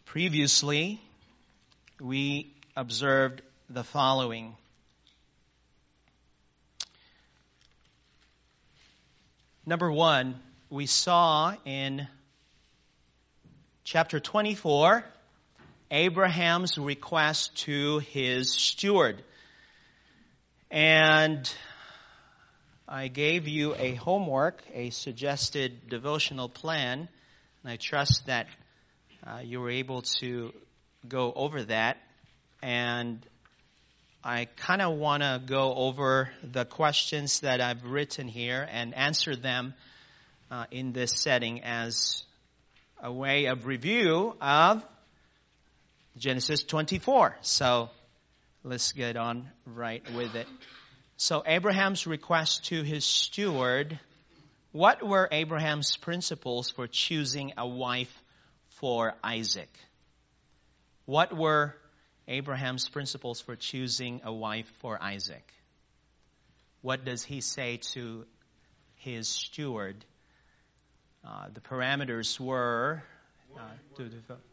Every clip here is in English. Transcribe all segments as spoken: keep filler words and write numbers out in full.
Previously, we observed the following. Number one, we saw in chapter twenty-four, Abraham's request to his steward. And I gave you a homework, a suggested devotional plan, and I trust that uh, you were able to go over that. And I kind of want to go over the questions that I've written here and answer them uh, in this setting as a way of review of Genesis twenty-four. So let's get on right with it. So Abraham's request to his steward. What were Abraham's principles for choosing a wife for Isaac? What were Abraham's principles for choosing a wife for Isaac? What does he say to his steward? Uh, the parameters were uh, to,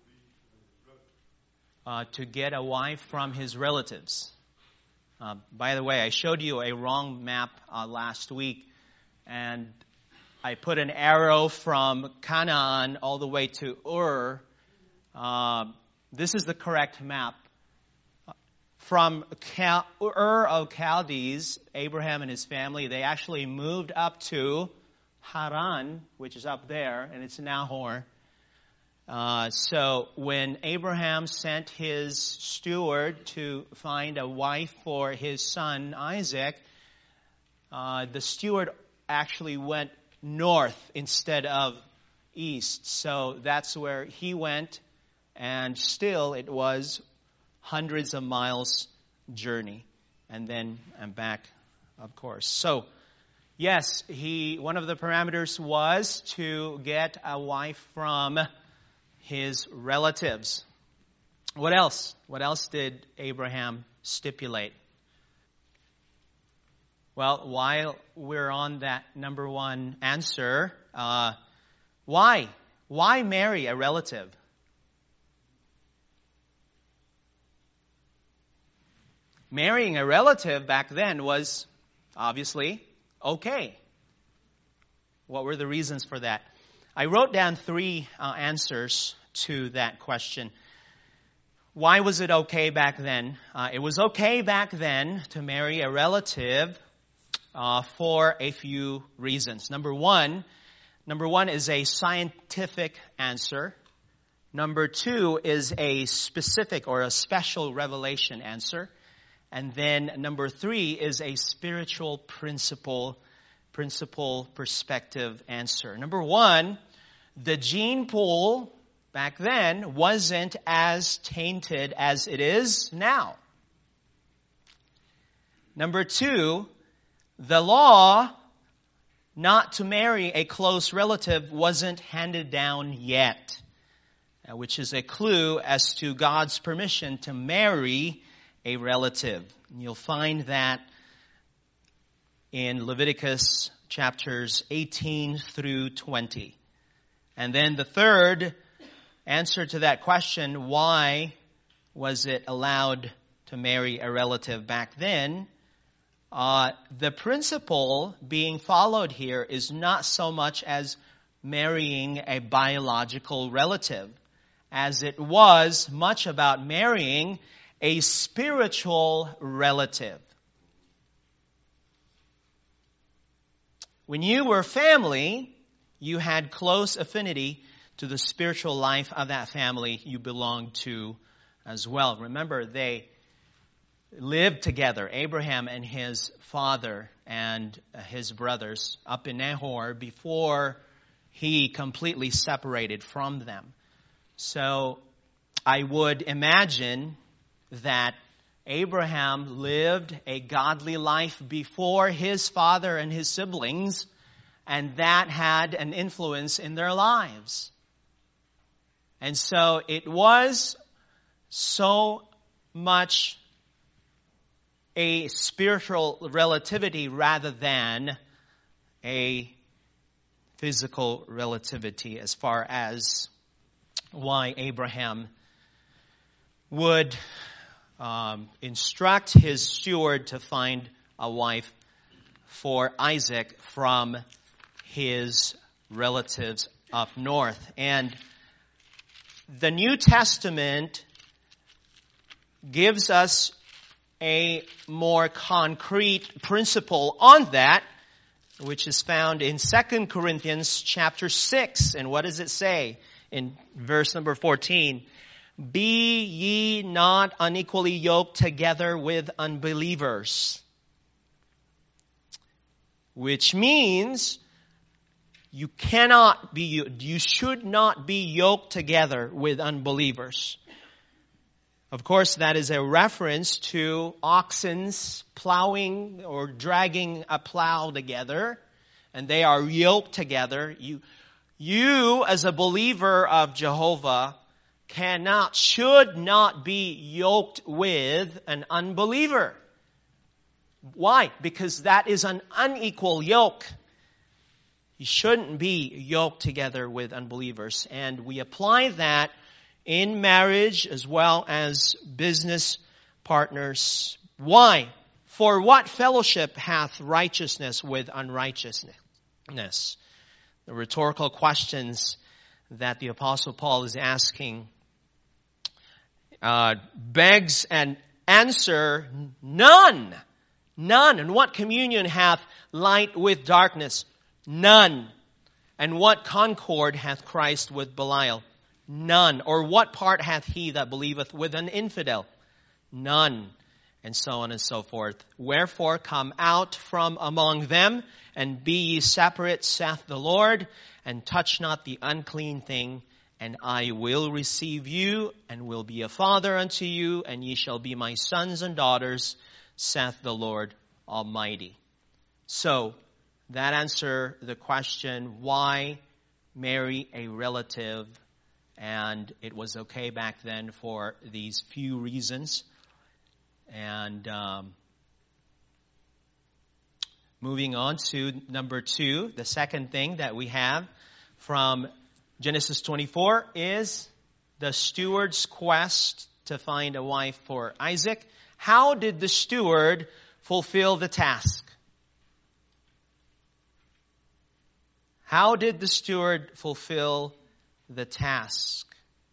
uh, to get a wife from his relatives. Uh, by the way, I showed you a wrong map uh, last week, and I put an arrow from Canaan all the way to Ur. Uh, this is the correct map. From Cal- Ur of Chaldees, Abraham and his family, they actually moved up to Haran, which is up there, and it's Nahor. Uh, so when Abraham sent his steward to find a wife for his son Isaac, uh, the steward actually went north instead of east. So that's where he went, and still it was hundreds of miles journey, and then and back, of course. So yes, he one of the parameters was to get a wife from his relatives. What else? What else did Abraham stipulate? Well, while we're on that number one answer, uh, why? Why marry a relative? Marrying a relative back then was obviously okay. What were the reasons for that? I wrote down three uh, answers to that question. Why was it okay back then? Uh, it was okay back then to marry a relative uh, for a few reasons. Number one, number one is a scientific answer. Number two is a specific or a special revelation answer. And then number three is a spiritual principle, principle perspective answer. Number one, the gene pool back then wasn't as tainted as it is now. Number two, the law not to marry a close relative wasn't handed down yet, which is a clue as to God's permission to marry a relative. And you'll find that in Leviticus chapters eighteen through twenty. And then the third answer to that question, why was it allowed to marry a relative back then? Uh, the principle being followed here is not so much as marrying a biological relative, as it was much about marrying a spiritual relative. When you were family, you had close affinity to the spiritual life of that family you belonged to as well. Remember, they lived together, Abraham and his father and his brothers, up in Nahor before he completely separated from them. So I would imagine that Abraham lived a godly life before his father and his siblings, and that had an influence in their lives. And so it was so much a spiritual relativity rather than a physical relativity as far as why Abraham would um, instruct his steward to find a wife for Isaac from his relatives up north. And the New Testament gives us a more concrete principle on that, which is found in Second Corinthians chapter six. And what does it say in verse number fourteen? Be ye not unequally yoked together with unbelievers. Which means you cannot be, you should not be yoked together with unbelievers. Of course, that is a reference to oxens plowing or dragging a plow together, and they are yoked together. You, you as a believer of Jehovah cannot, should not be yoked with an unbeliever. Why? Because that is an unequal yoke. You shouldn't be yoked together with unbelievers. And we apply that in marriage as well as business partners. Why? For what fellowship hath righteousness with unrighteousness? The rhetorical questions that the Apostle Paul is asking uh, begs an answer: none. None. And what communion hath light with darkness? None. And what concord hath Christ with Belial? None. Or what part hath he that believeth with an infidel? None. And so on and so forth. Wherefore come out from among them, and be ye separate, saith the Lord, and touch not the unclean thing, and I will receive you, and will be a father unto you, and ye shall be my sons and daughters, saith the Lord Almighty. So, that answers the question, why marry a relative? And it was okay back then for these few reasons. And um, moving on to number two, the second thing that we have from Genesis twenty-four is the steward's quest to find a wife for Isaac. How did the steward fulfill the task? How did the steward fulfill the task?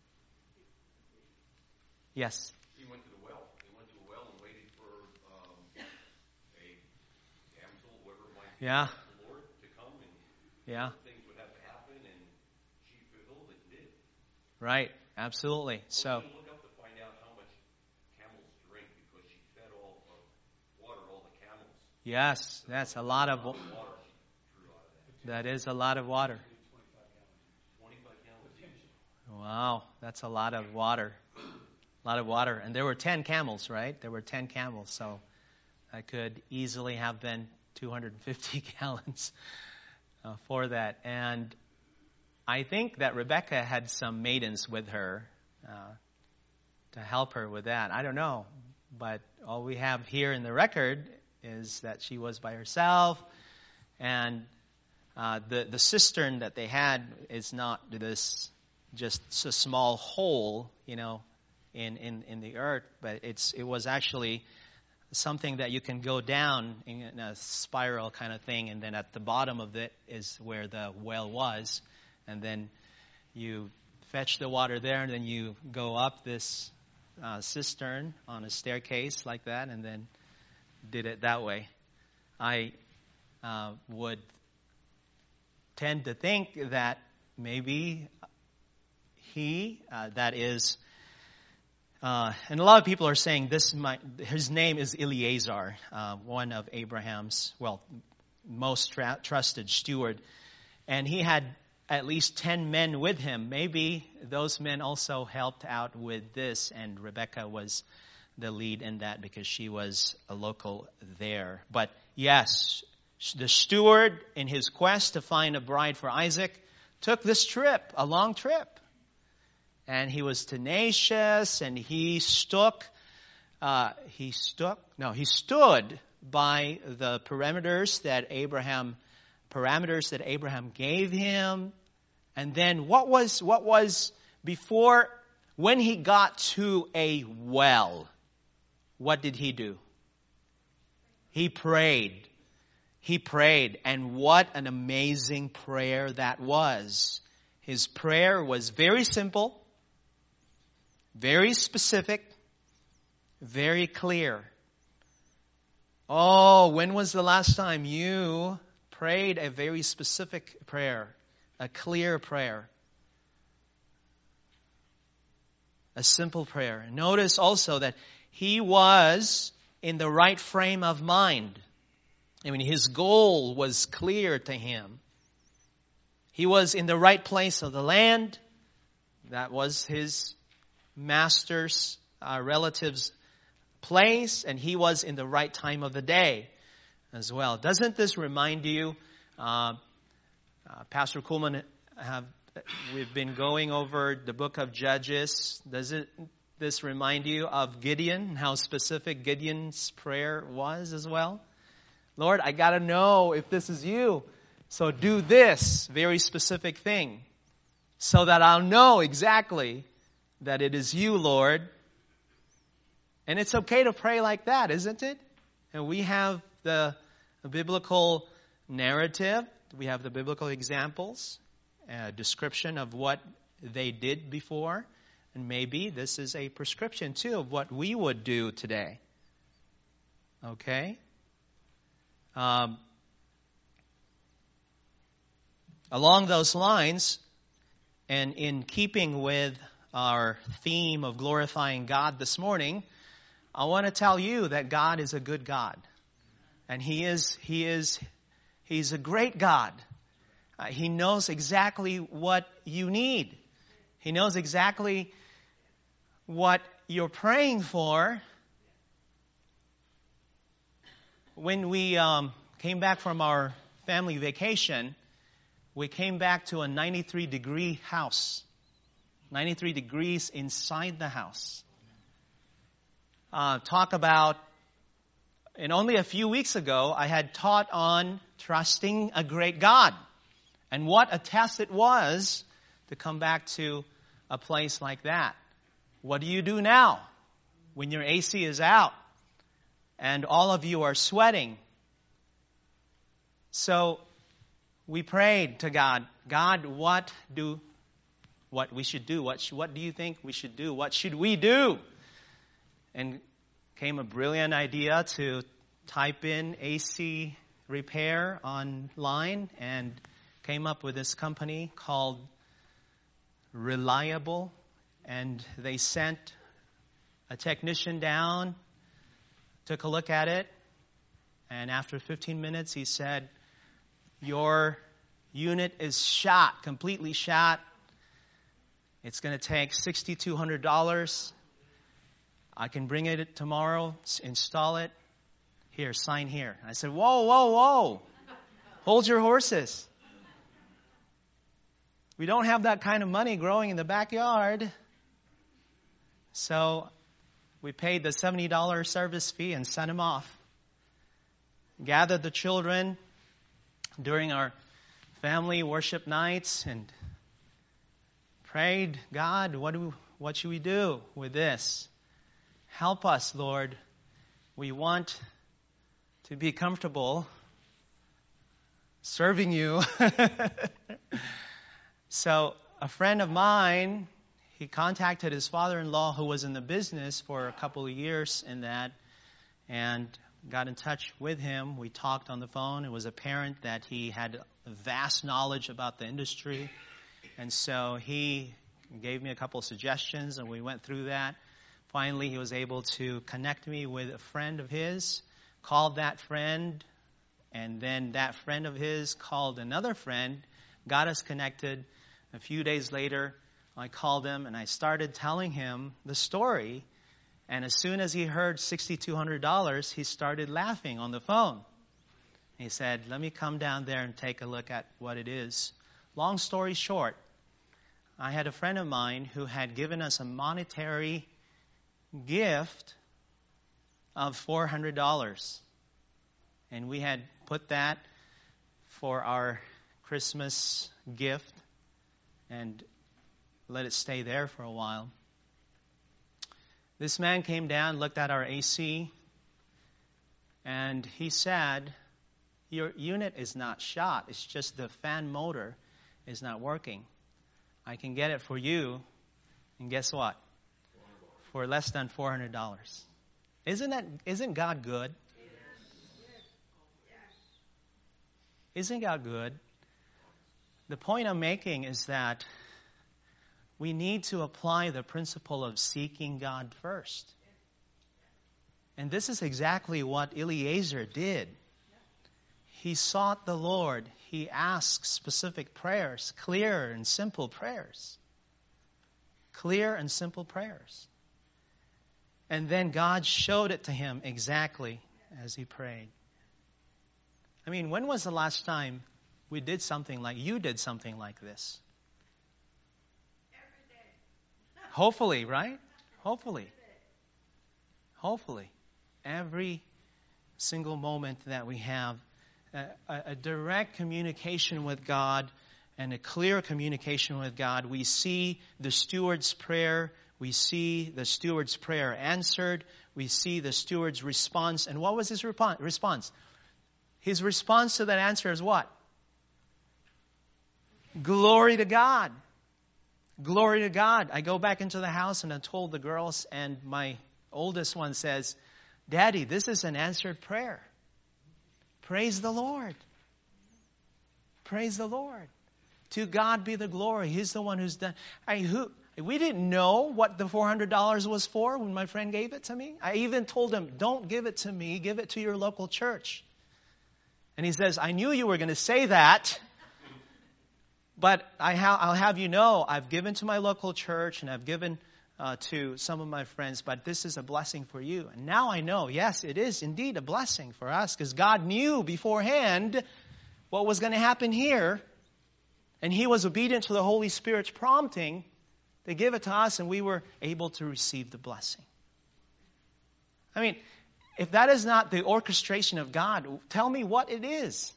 Yes? He went to the well. He went to a well and waited for um, a damsel, whoever it might be, Yeah. the Lord, to come, and Yeah. things would have to happen, and she fulfilled it and did. Right. Absolutely. So. Look up to find out how much camels drink, because she fed all of water all the camels. Yes, that's a lot of. Water she drew out of that. That is a lot of water. twenty-five gallons. Wow, that's a lot of water. A lot of water. And there were ten camels, right? There were ten camels, so that could easily have been two hundred fifty gallons uh, for that. And I think that Rebecca had some maidens with her uh, to help her with that. I don't know. But all we have here in the record is that she was by herself. And uh, the, the cistern that they had is not this just a small hole, you know, in, in, in the earth. But it's it was actually something that you can go down in a spiral kind of thing. And then at the bottom of it is where the well was. And then you fetch the water there, and then you go up this uh, cistern on a staircase like that, and then did it that way. I uh, would tend to think that maybe he, uh, that is, uh, and a lot of people are saying this might, his name is Eleazar, uh, one of Abraham's, well, most tra- trusted steward, and he had at least ten men with him. Maybe those men also helped out with this, and Rebecca was the lead in that because she was a local there. But yes, the steward, in his quest to find a bride for Isaac, took this trip, a long trip. And he was tenacious, and he stuck, uh, he stuck, no, he stood by the parameters that Abraham parameters that Abraham gave him. And then what was what was before when he got to a well, what did he do? He prayed. He prayed. And what an amazing prayer that was. His prayer was very simple, very specific, very clear. Oh, when was the last time you prayed a very specific prayer, a clear prayer, a simple prayer? Notice also that he was in the right frame of mind. I mean, his goal was clear to him. He was in the right place of the land. That was his master's uh, relative's place, and he was in the right time of the day as well. Doesn't this remind you, uh, uh, Pastor Kuhlman, have we've been going over the book of Judges. Doesn't this remind you of Gideon, how specific Gideon's prayer was as well? Lord, I got to know if this is you. So do this very specific thing so that I'll know exactly that it is you, Lord. And it's okay to pray like that, isn't it? And we have the, the biblical narrative. We have the biblical examples, a description of what they did before. And maybe this is a prescription, too, of what we would do today. Okay? Um, along those lines, and in keeping with our theme of glorifying God this morning, I want to tell you that God is a good God. And He is, He is, He's a great God. Uh, he knows exactly what you need. He knows exactly what you're praying for. When we um, came back from our family vacation, we came back to a ninety-three degree house. ninety-three degrees inside the house. Uh, talk about, and only a few weeks ago, I had taught on trusting a great God. And what a test it was to come back to a place like that. What do you do now when your A C is out and all of you are sweating? So we prayed to God, God, what do, what we should do? What, sh- what do you think we should do? What should we do? And came a brilliant idea to type in A C repair online and came up with this company called Reliable. And they sent a technician down, took a look at it, and after fifteen minutes he said, your unit is shot, completely shot. It's going to take six thousand two hundred dollars. I can bring it tomorrow, install it. Here, sign here. I said, whoa, whoa, whoa. Hold your horses. We don't have that kind of money growing in the backyard. So we paid the seventy dollars service fee and sent him off. Gathered the children during our family worship nights and prayed, God, what do what should we do with this? Help us, Lord. We want to be comfortable serving you. So a friend of mine, he contacted his father-in-law who was in the business for a couple of years in that and got in touch with him. We talked on the phone. It was apparent that he had vast knowledge about the industry. And so he gave me a couple of suggestions and we went through that. Finally, he was able to connect me with a friend of his, called that friend, and then that friend of his called another friend, got us connected. A few days later, I called him and I started telling him the story. And as soon as he heard six thousand two hundred dollars, he started laughing on the phone. He said, let me come down there and take a look at what it is. Long story short, I had a friend of mine who had given us a monetary gift of four hundred dollars. And we had put that for our Christmas gift and let it stay there for a while. This man came down, looked at our A C, and he said, your unit is not shot. It's just the fan motor is not working. I can get it for you, and guess what? For less than four hundred dollars. Isn't that, isn't God good? Isn't God good? The point I'm making is that we need to apply the principle of seeking God first. And this is exactly what Eliezer did. He sought the Lord. He asked specific prayers, clear and simple prayers. Clear and simple prayers. And then God showed it to him exactly as he prayed. I mean, when was the last time we did something like, you did something like this? Every day. Hopefully, right? Hopefully. Hopefully. Every single moment that we have a, a, a direct communication with God and a clear communication with God, we see the steward's prayer, we see the steward's prayer answered, we see the steward's response. And what was his repo- response? His response to that answer is what? Glory to God. Glory to God. I go back into the house and I told the girls, and my oldest one says, Daddy, this is an answered prayer. Praise the Lord. Praise the Lord. To God be the glory. He's the one who's done. I, who, we didn't know what the four hundred dollars was for when my friend gave it to me. I even told him, don't give it to me. Give it to your local church. And he says, I knew you were going to say that. But I ha- I'll have you know, I've given to my local church and I've given uh, to some of my friends, but this is a blessing for you. And now I know, yes, it is indeed a blessing for us because God knew beforehand what was going to happen here. And he was obedient to the Holy Spirit's prompting to give it to us, and we were able to receive the blessing. I mean, if that is not the orchestration of God, tell me what it is.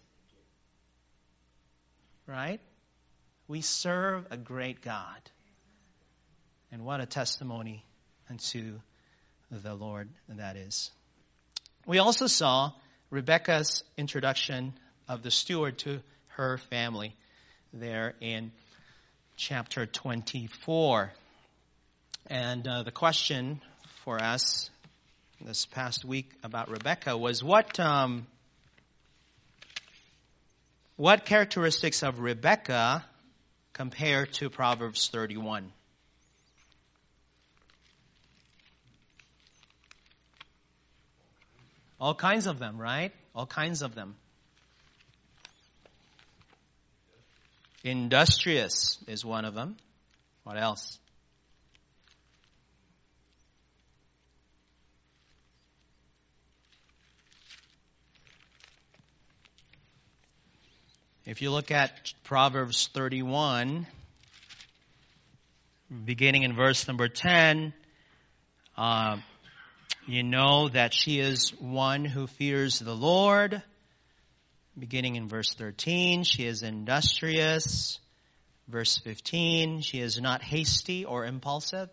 Right? We serve a great God. And what a testimony unto the Lord that is. We also saw Rebekah's introduction of the steward to her family there in chapter twenty-four. And uh, the question for us this past week about Rebekah was what um, what characteristics of Rebekah compare to Proverbs thirty-one? All kinds of them, right? All kinds of them. Industrious is one of them. What else? If you look at Proverbs thirty-one, beginning in verse number ten, uh, you know that she is one who fears the Lord. Beginning in verse thirteen, she is industrious. Verse fifteen, she is not hasty or impulsive.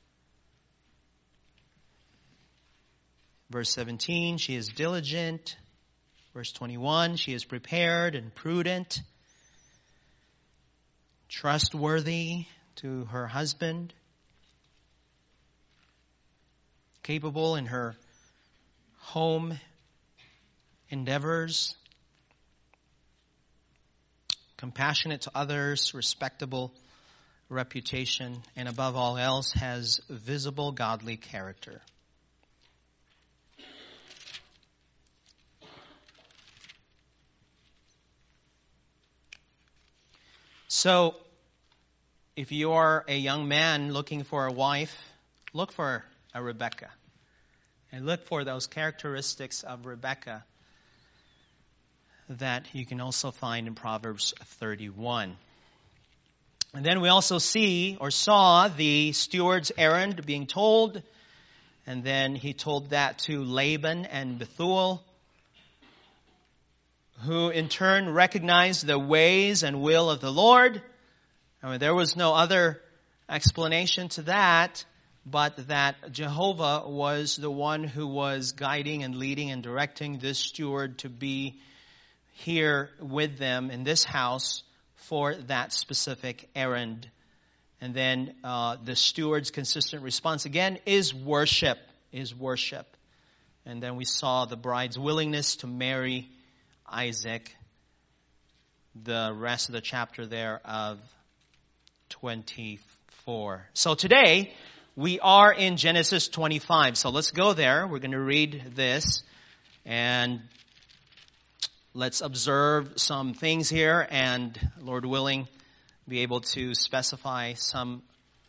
Verse seventeen, she is diligent. Verse twenty-one, she is prepared and prudent, trustworthy to her husband, capable in her home endeavors, compassionate to others, respectable reputation, and above all else has visible godly character. So, if you are a young man looking for a wife, look for a Rebekah. And look for those characteristics of Rebekah that you can also find in Proverbs thirty-one. And then we also see or saw the steward's errand being told. And then he told that to Laban and Bethuel, who in turn recognized the ways and will of the Lord. I mean, there was no other explanation to that but that Jehovah was the one who was guiding and leading and directing this steward to be here with them in this house for that specific errand. And then uh, the steward's consistent response again is worship, is worship. And then we saw the bride's willingness to marry Isaac, the rest of the chapter there of twenty-four. So today we are in Genesis twenty-five. So let's go there. We're going to read this and let's observe some things here and, Lord willing, be able to specify some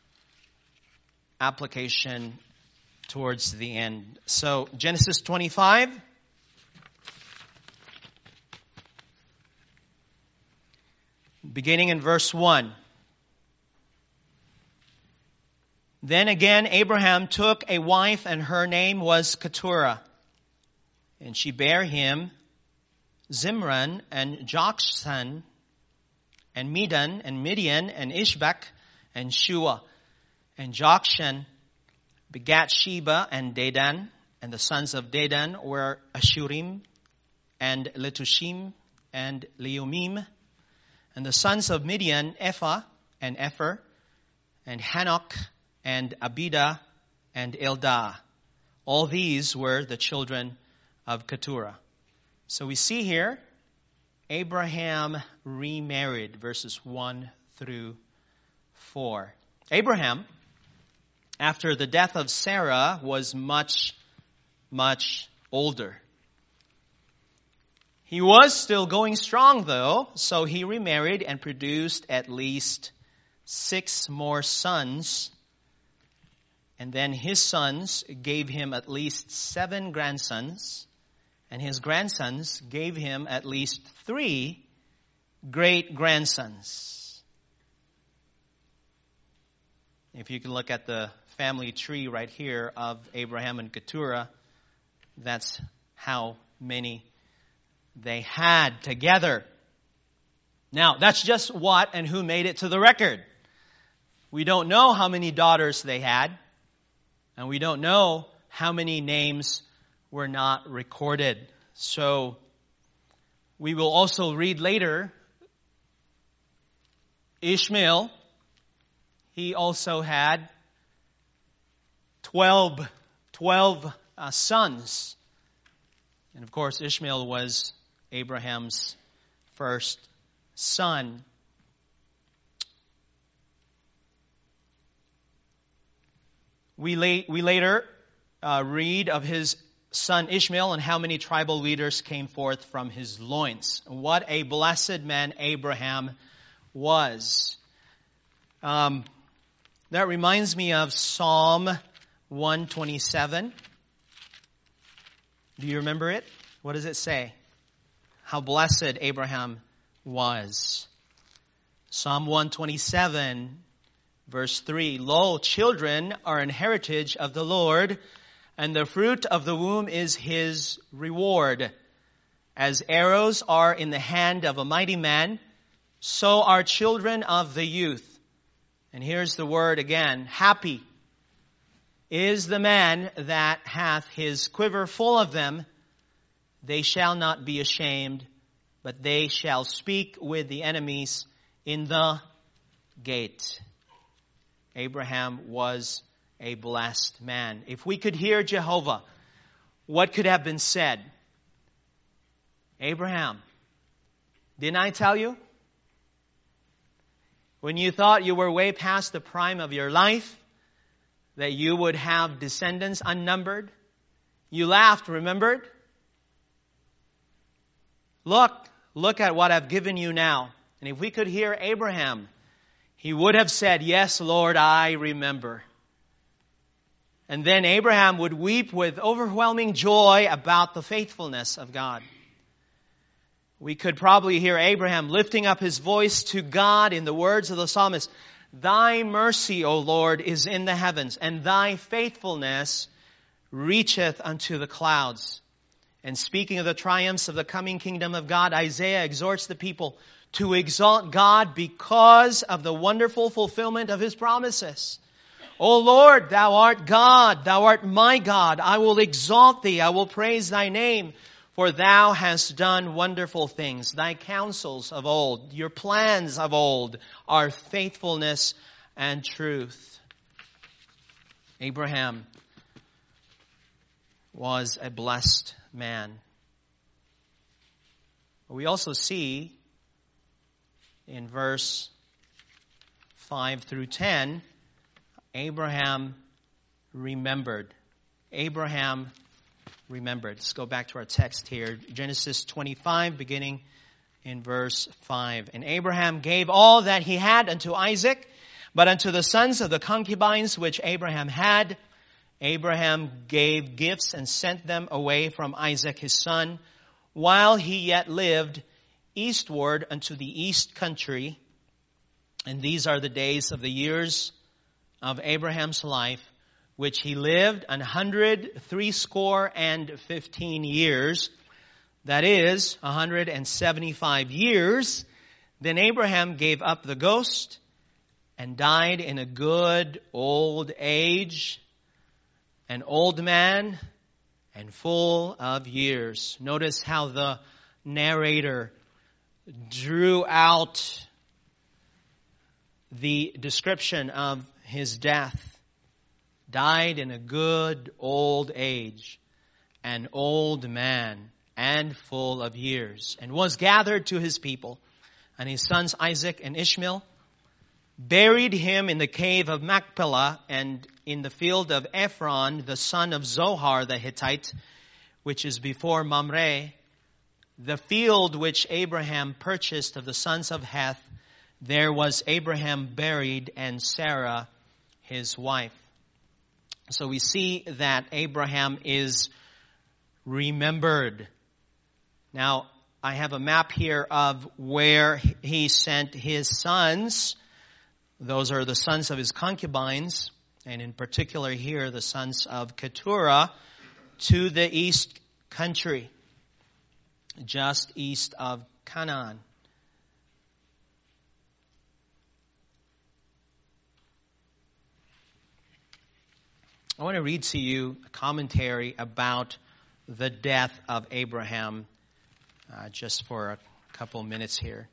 application towards the end. So Genesis twenty-five. Beginning in verse one. Then again Abraham took a wife, and her name was Keturah. And she bare him Zimran and Jokshan and Medan and Midian and Ishbak and Shua. And Jokshan begat Sheba and Dedan, and the sons of Dedan were Ashurim and Letushim and Leumim. And the sons of Midian, Ephah and Epher, and Hanok and Abida and Eldah. All these were the children of Keturah. So we see here, Abraham remarried, verses one through four. Abraham, after the death of Sarah, was much, much older. He was still going strong, though, so he remarried and produced at least six more sons. And then his sons gave him at least seven grandsons, and his grandsons gave him at least three great-grandsons. If you can look at the family tree right here of Abraham and Keturah, that's how many they had together. Now, that's just what and who made it to the record. We don't know how many daughters they had, and we don't know how many names were not recorded. So, we will also read later, Ishmael, he also had twelve, twelve uh, sons. And of course, Ishmael was Abraham's first son. We, la- we later uh, read of his son Ishmael and how many tribal leaders came forth from his loins. What a blessed man Abraham was. Um, that reminds me of Psalm one twenty-seven. Do you remember it? What does it say? How blessed Abraham was. Psalm one twenty-seven, verse three. Lo, children are an heritage of the Lord, and the fruit of the womb is his reward. As arrows are in the hand of a mighty man, so are children of the youth. And here's the word again. Happy is the man that hath his quiver full of them. They shall not be ashamed, but they shall speak with the enemies in the gate. Abraham was a blessed man. If we could hear Jehovah, what could have been said? Abraham, didn't I tell you? When you thought you were way past the prime of your life, that you would have descendants unnumbered, you laughed, remembered? Look, look at what I've given you now. And if we could hear Abraham, he would have said, yes, Lord, I remember. And then Abraham would weep with overwhelming joy about the faithfulness of God. We could probably hear Abraham lifting up his voice to God in the words of the psalmist, Thy mercy, O Lord, is in the heavens, and Thy faithfulness reacheth unto the clouds. And speaking of the triumphs of the coming kingdom of God, Isaiah exhorts the people to exalt God because of the wonderful fulfillment of His promises. O Lord, thou art God, thou art my God. I will exalt thee, I will praise thy name, for thou hast done wonderful things. Thy counsels of old, your plans of old are faithfulness and truth. Abraham was a blessed man. We also see in verse five through ten, Abraham remembered. Abraham remembered. Let's go back to our text here. Genesis twenty-five, beginning in verse five. And Abraham gave all that he had unto Isaac, but unto the sons of the concubines which Abraham had, Abraham gave gifts and sent them away from Isaac his son, while he yet lived, eastward unto the east country. And these are the days of the years of Abraham's life, which he lived an hundred threescore and fifteen years. That is, a hundred and seventy-five years. Then Abraham gave up the ghost and died in a good old age, an old man and full of years. Notice how the narrator drew out the description of his death. Died in a good old age, an old man and full of years, and was gathered to his people, and his sons Isaac and Ishmael buried him in the cave of Machpelah and in the field of Ephron, the son of Zohar the Hittite, which is before Mamre, the field which Abraham purchased of the sons of Heth. There was Abraham buried, and Sarah his wife. So we see that Abraham is remembered. Now, I have a map here of where he sent his sons. Those are the sons of his concubines, and in particular here, the sons of Keturah, to the east country, just east of Canaan. I want to read to you a commentary about the death of Abraham, uh, just for a couple minutes here.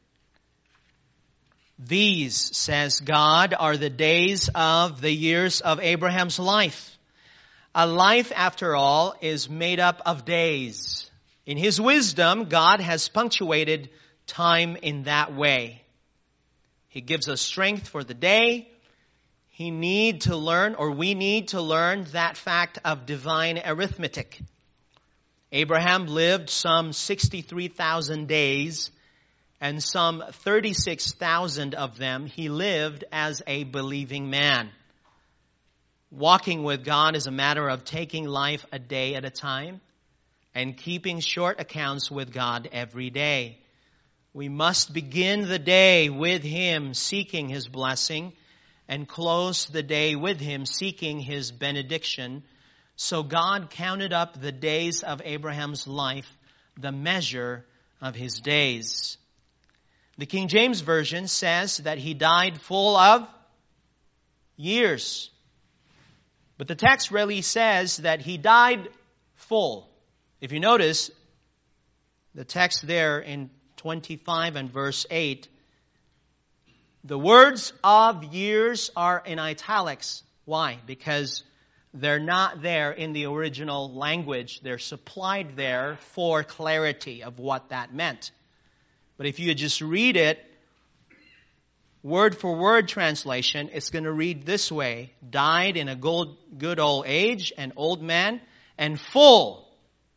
These, says God, are the days of the years of Abraham's life. A life, after all, is made up of days. In His wisdom, God has punctuated time in that way. He gives us strength for the day. He need to learn, or we need to learn, that fact of divine arithmetic. Abraham lived some sixty-three thousand days, and some thirty-six thousand of them he lived as a believing man. Walking with God is a matter of taking life a day at a time and keeping short accounts with God every day. We must begin the day with Him, seeking His blessing, and close the day with Him, seeking His benediction. So God counted up the days of Abraham's life, the measure of his days. The King James Version says that he died full of years. But the text really says that he died full. If you notice, the text there in twenty-five and verse eight, the words of years are in italics. Why? Because they're not there in the original language. They're supplied there for clarity of what that meant. But if you just read it, word for word translation, it's going to read this way. Died in a good, good old age, an old man, and full.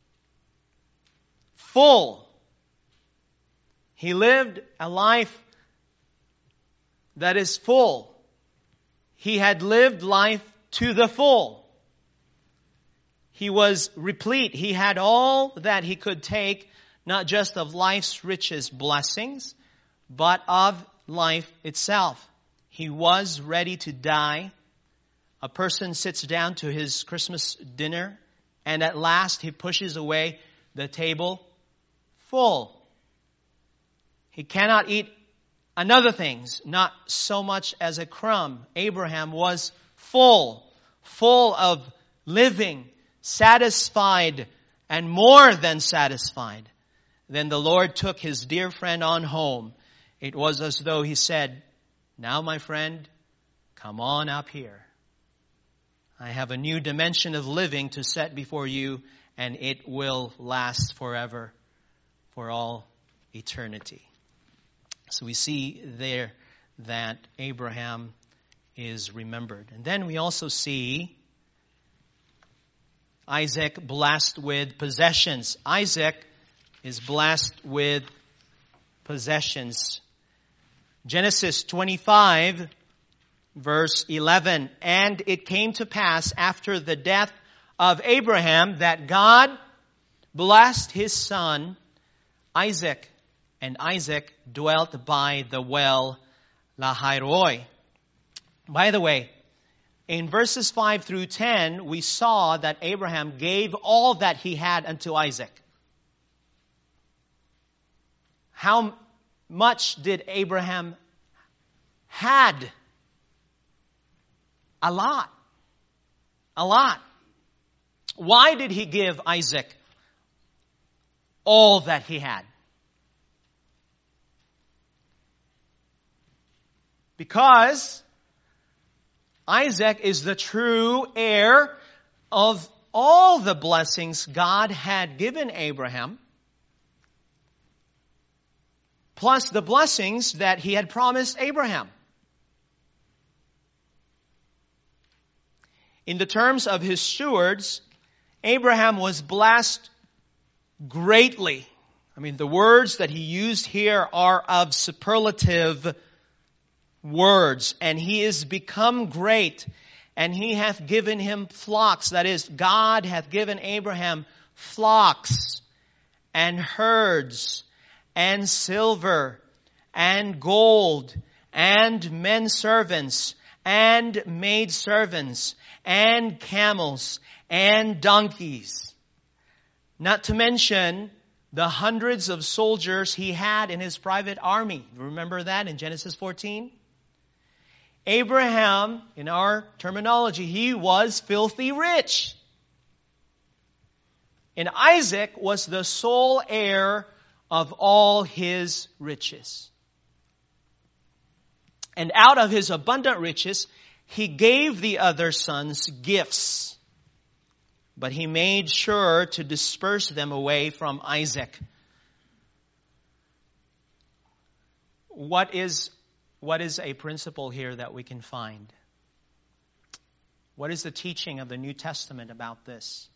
Full. He lived a life that is full. He had lived life to the full. He was replete. He had all that he could take, not just of life's richest blessings, but of life itself. He was ready to die. A person sits down to his Christmas dinner, and at last he pushes away the table full. He cannot eat another things, not so much as a crumb. Abraham was full, full of living, satisfied, and more than satisfied. Then the Lord took his dear friend on home. It was as though he said, "Now, my friend, come on up here. I have a new dimension of living to set before you, and it will last forever, for all eternity." So we see there that Abraham is remembered. And then we also see Isaac blessed with possessions. Isaac is blessed with possessions. Genesis twenty-five, verse eleven. And it came to pass after the death of Abraham that God blessed his son Isaac. And Isaac dwelt by the well Lahairoi. By the way, in verses five through ten, we saw that Abraham gave all that he had unto Isaac. How much did Abraham had? A lot. A lot. Why did he give Isaac all that he had? Because Isaac is the true heir of all the blessings God had given Abraham, plus the blessings that he had promised Abraham. In the terms of his stewards, Abraham was blessed greatly. I mean, the words that he used here are of superlative words. And he is become great, and he hath given him flocks. That is, God hath given Abraham flocks and herds and silver and gold and men servants and maid servants and camels and donkeys. Not to mention the hundreds of soldiers he had in his private army. Remember that in Genesis fourteen? Abraham, in our terminology, he was filthy rich. And Isaac was the sole heir of all his riches. And out of his abundant riches, he gave the other sons gifts. But he made sure to disperse them away from Isaac. What is What is a principle here that we can find? What is the teaching of the New Testament about this?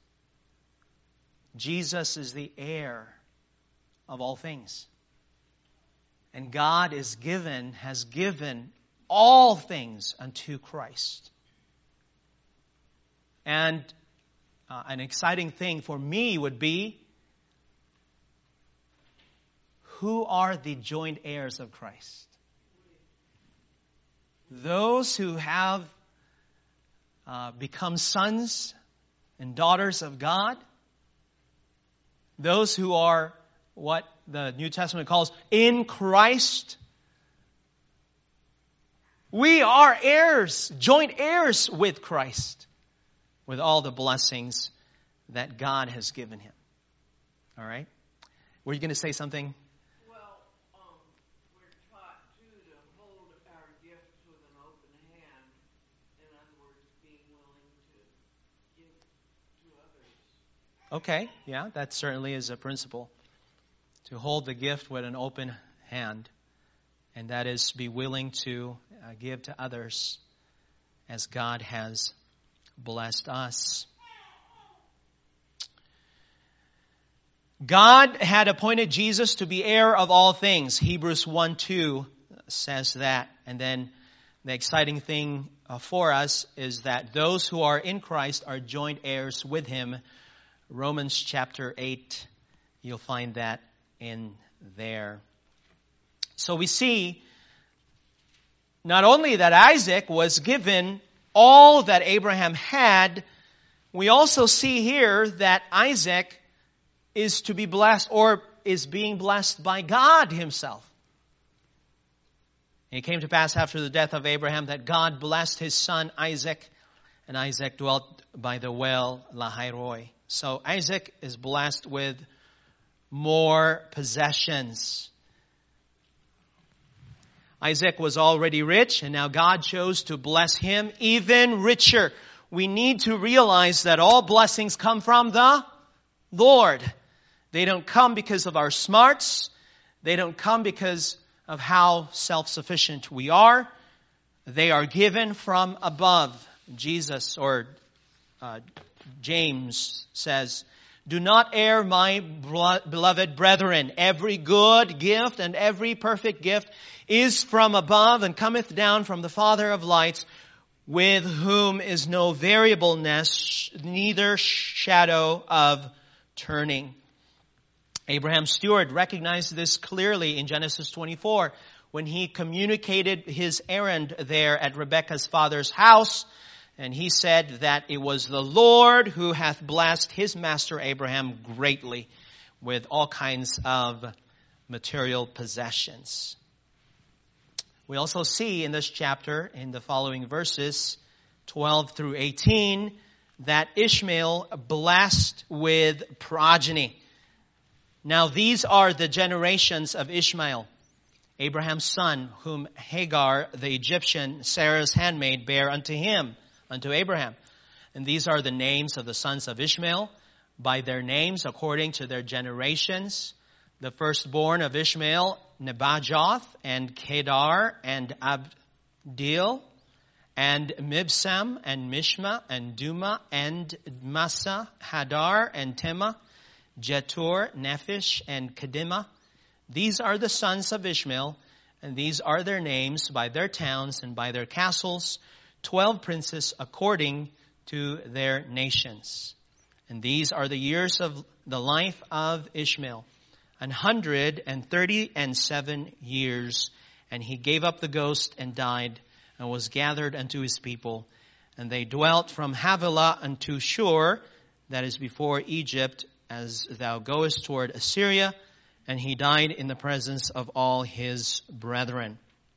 Jesus is the heir of all things. And God is given, has given all things unto Christ. And uh, an exciting thing for me would be, who are the joint heirs of Christ? Those who have uh, become sons and daughters of God. Those who are what the New Testament calls in Christ. We are heirs, joint heirs with Christ, with all the blessings that God has given him. All right? Were you going to say something? Okay, yeah, that certainly is a principle. To hold the gift with an open hand. And that is be willing to uh, give to others as God has blessed us. God had appointed Jesus to be heir of all things. Hebrews one two says that. And then the exciting thing uh, for us is that those who are in Christ are joint heirs with him. Romans chapter eight, you'll find that in there. So we see not only that Isaac was given all that Abraham had, we also see here that Isaac is to be blessed, or is being blessed by God himself. And it came to pass after the death of Abraham that God blessed his son Isaac. and Isaac dwelt by the well Lahairoi. So Isaac is blessed with more possessions. Isaac was already rich, and now God chose to bless him even richer. We need to realize that all blessings come from the Lord. They don't come because of our smarts. They don't come because of how self-sufficient we are. They are given from above. Jesus or uh, James says, "Do not err, my beloved brethren. Every good gift and every perfect gift is from above and cometh down from the Father of lights, with whom is no variableness, neither shadow of turning." Abraham's steward recognized this clearly in Genesis twenty-four when he communicated his errand there at Rebekah's father's house. And he said that it was the Lord who hath blessed his master Abraham greatly with all kinds of material possessions. We also see in this chapter, in the following verses, twelve through eighteen, that Ishmael blessed with progeny. Now these are the generations of Ishmael, Abraham's son, whom Hagar, the Egyptian, Sarah's handmaid, bare unto him, unto Abraham. And these are the names of the sons of Ishmael, by their names according to their generations. The firstborn of Ishmael, Nebajoth, and Kedar, and Abdil, and Mibsam, and Mishma, and Duma, and Massa, Hadar, and Tema, Jetur, Nephish, and Kedemah. These are the sons of Ishmael, and these are their names by their towns and by their castles, twelve princes according to their nations. And these are the years of the life of Ishmael, an hundred and thirty and seven years. And he gave up the ghost and died, and was gathered unto his people. And they dwelt from Havilah unto Shur, that is before Egypt, as thou goest toward Assyria. And he died in the presence of all his brethren.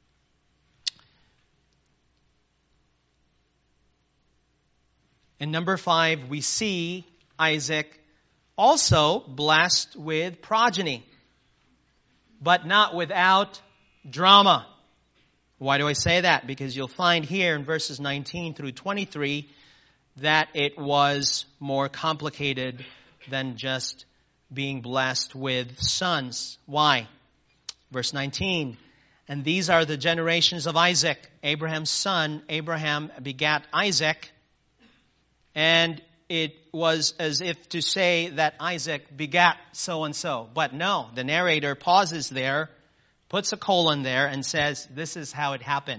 In number five, we see Isaac also blessed with progeny, but not without drama. Why do I say that? Because you'll find here in verses nineteen through twenty-three that it was more complicated than just being blessed with sons. Why? Verse nineteen, and these are the generations of Isaac, Abraham's son. Abraham begat Isaac. And it was as if to say that Isaac begat so-and-so. But no, the narrator pauses there, puts a colon there, and says, this is how it happened.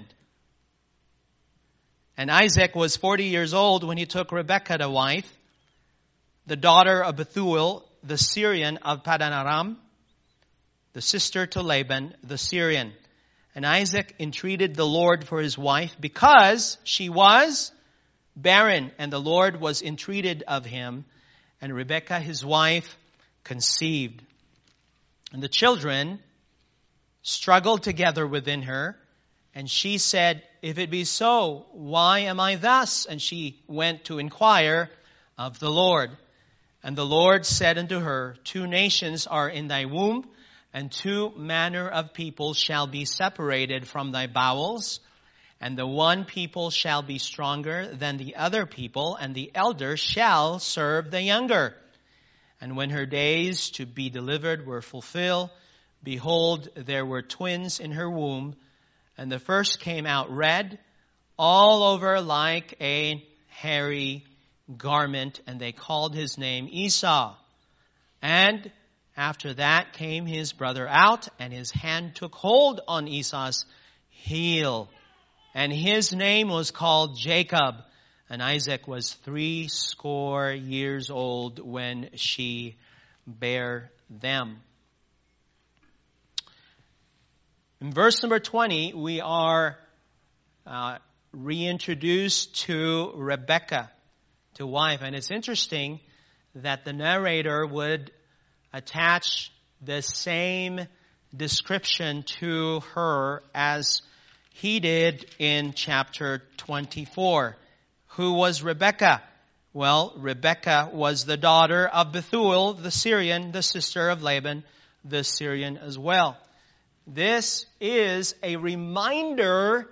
And Isaac was forty years old when he took Rebekah to wife, the daughter of Bethuel, the Syrian of Paddan Aram, the sister to Laban, the Syrian. And Isaac entreated the Lord for his wife because she was barren, and the Lord was entreated of him, and Rebekah his wife conceived. And the children struggled together within her, and she said, if it be so, why am I thus? And she went to inquire of the Lord. And the Lord said unto her, two nations are in thy womb, and two manner of people shall be separated from thy bowels. And the one people shall be stronger than the other people, and the elder shall serve the younger. And when her days to be delivered were fulfilled, behold, there were twins in her womb, and the first came out red, all over like a hairy garment, and they called his name Esau. And after that came his brother out, and his hand took hold on Esau's heel. And his name was called Jacob. And Isaac was three score years old when she bare them. In verse number twenty, we are uh, reintroduced to Rebekah, to wife. And it's interesting that the narrator would attach the same description to her as he did in chapter twenty-four. Who was Rebekah? Well, Rebekah was the daughter of Bethuel, the Syrian, the sister of Laban, the Syrian as well. This is a reminder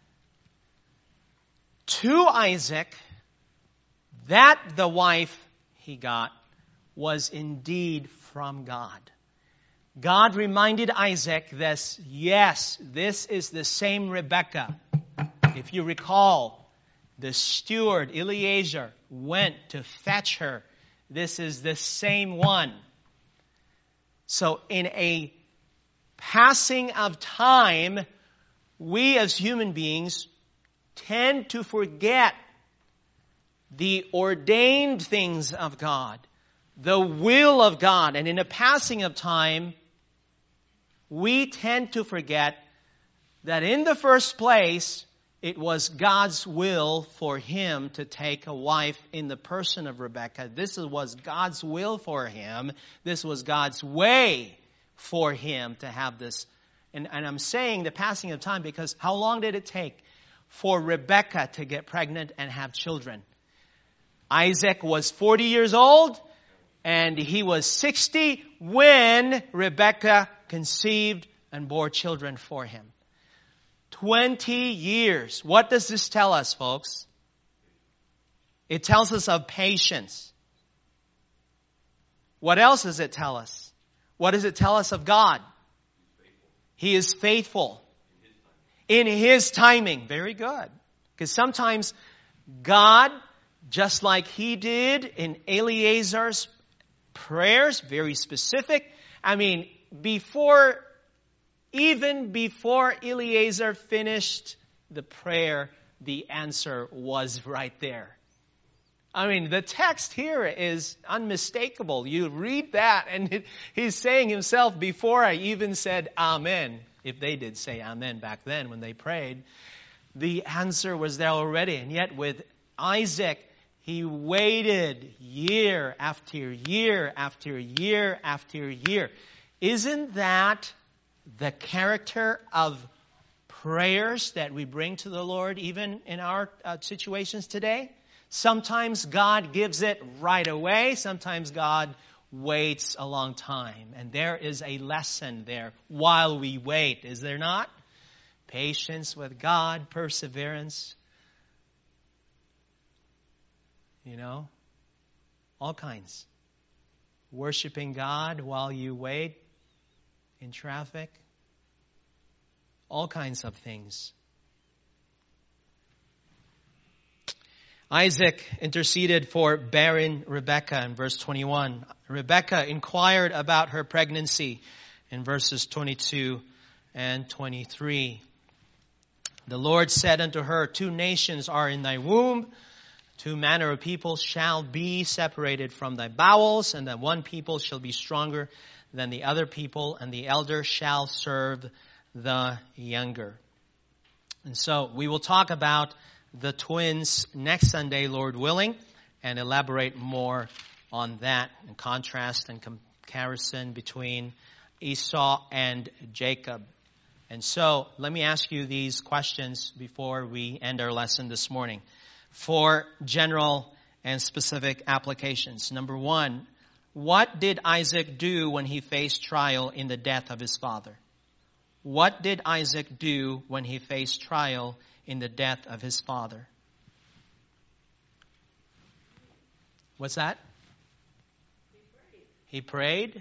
to Isaac that the wife he got was indeed from God. God reminded Isaac this, yes, this is the same Rebekah. If you recall, the steward Eliezer went to fetch her. This is the same one. So in a passing of time, we as human beings tend to forget the ordained things of God, the will of God. And in the passing of time, we tend to forget that in the first place, it was God's will for him to take a wife in the person of Rebekah. This was God's will for him. This was God's way for him to have this. And, and I'm saying the passing of time because how long did it take for Rebekah to get pregnant and have children? Isaac was forty years old and he was sixty when Rebekah conceived and bore children for him. Twenty years. What does this tell us, folks? It tells us of patience. What else does it tell us? What does it tell us of God? He is faithful. In His timing. Very good. Because sometimes God, just like He did in Eliezer's prayers, very specific. I mean, before, even before Eliezer finished the prayer, the answer was right there. I mean, the text here is unmistakable. You read that and it, he's saying himself, before I even said amen, if they did say amen back then when they prayed, the answer was there already. And yet with Isaac, he waited year after year after year after year. Isn't that the character of prayers that we bring to the Lord even in our uh, situations today? Sometimes God gives it right away. Sometimes God waits a long time. And there is a lesson there while we wait, is there not? Patience with God, perseverance. You know, all kinds. Worshiping God while you wait in traffic. All kinds of things. Isaac interceded for barren Rebekah in verse twenty-one. Rebekah inquired about her pregnancy in verses twenty-two and twenty-three. The Lord said unto her, two nations are in thy womb, two manner of people shall be separated from thy bowels, and that one people shall be stronger than the other people, and the elder shall serve the younger. And so we will talk about the twins next Sunday, Lord willing, and elaborate more on that and contrast and comparison between Esau and Jacob. And so let me ask you these questions before we end our lesson this morning for general and specific applications. Number one, what did Isaac do when he faced trial in the death of his father? What did Isaac do when he faced trial in the death of his father? What's that? He prayed. He prayed.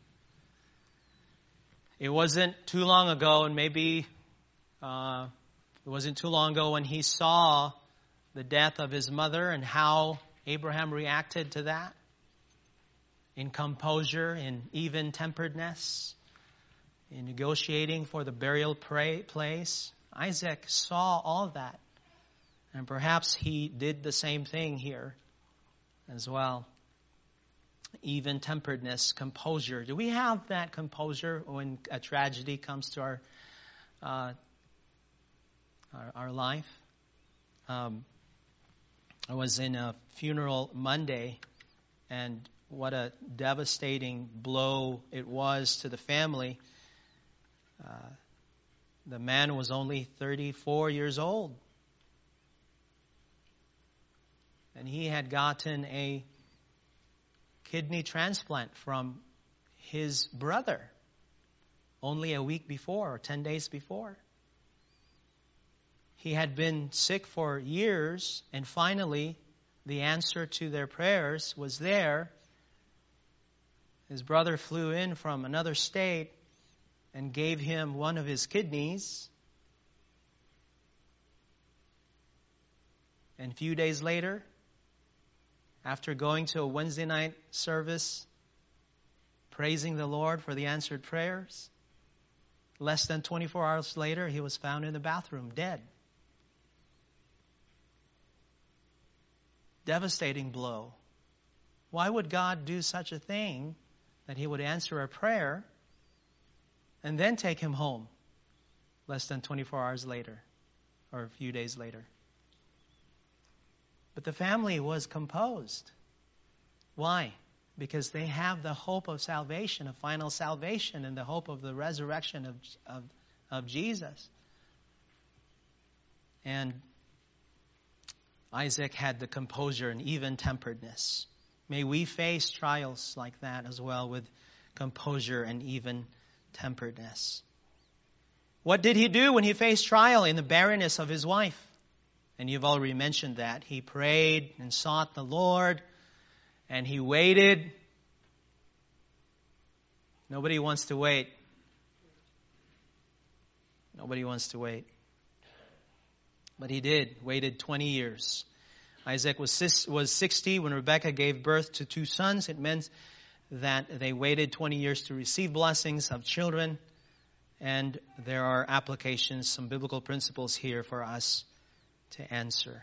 It wasn't too long ago, and maybe uh, it wasn't too long ago when he saw the death of his mother and how Abraham reacted to that in composure, in even-temperedness, in negotiating for the burial pray- place. Isaac saw all of that. And perhaps he did the same thing here as well. Even-temperedness, composure. Do we have that composure when a tragedy comes to our uh, our, our life? Um, I was in a funeral Monday, and what a devastating blow it was to the family. Uh, the man was only thirty-four years old. And he had gotten a kidney transplant from his brother only a week before or ten days before. He had been sick for years, and finally the answer to their prayers was there. His brother flew in from another state and gave him one of his kidneys. And a few days later, after going to a Wednesday night service, praising the Lord for the answered prayers, less than twenty-four hours later, he was found in the bathroom, dead. Devastating blow. Why would God do such a thing, that he would answer a prayer and then take him home less than twenty-four hours later or a few days later? But the family was composed. Why? Because they have the hope of salvation, of final salvation, and the hope of the resurrection of, of, of Jesus. And Isaac had the composure and even-temperedness. May we face trials like that as well, with composure and even-temperedness. What did he do when he faced trial in the barrenness of his wife? And you've already mentioned that. He prayed and sought the Lord, and he waited. Nobody wants to wait. Nobody wants to wait. But he did, waited twenty years. Isaac was was sixty when Rebekah gave birth to two sons. It meant that they waited twenty years to receive blessings of children. And there are applications, some biblical principles here for us to answer.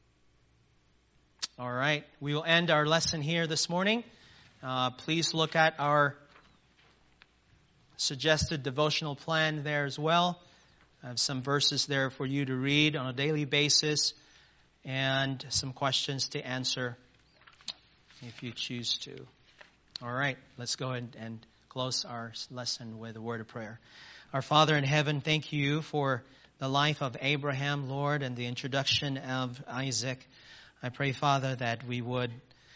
All right, we will end our lesson here this morning. Uh, please look at our suggested devotional plan there as well. I have some verses there for you to read on a daily basis and some questions to answer if you choose to. All right, let's go ahead and close our lesson with a word of prayer. Our Father in heaven, thank you for the life of Abraham, Lord, and the introduction of Isaac. I pray, Father, that we would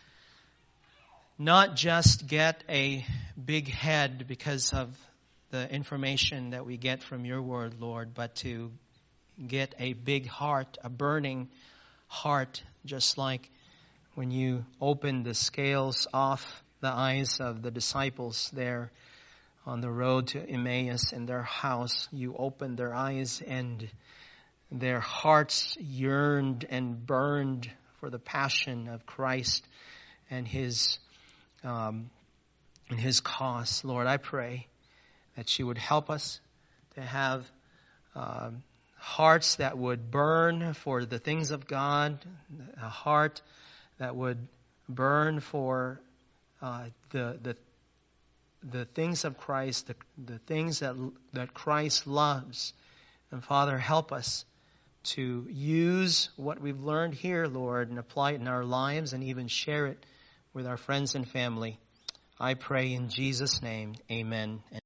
not just get a big head because of the information that we get from your word, Lord, but to get a big heart, a burning heart, just like when you opened the scales off the eyes of the disciples there on the road to Emmaus in their house. You opened their eyes and their hearts yearned and burned for the passion of Christ and his um, and his cause. Lord, I pray that you would help us to have uh, hearts that would burn for the things of God, a heart that would burn for uh, the the the things of Christ, the, the things that that Christ loves. And Father, help us to use what we've learned here, Lord, and apply it in our lives and even share it with our friends and family. I pray in Jesus' name, amen.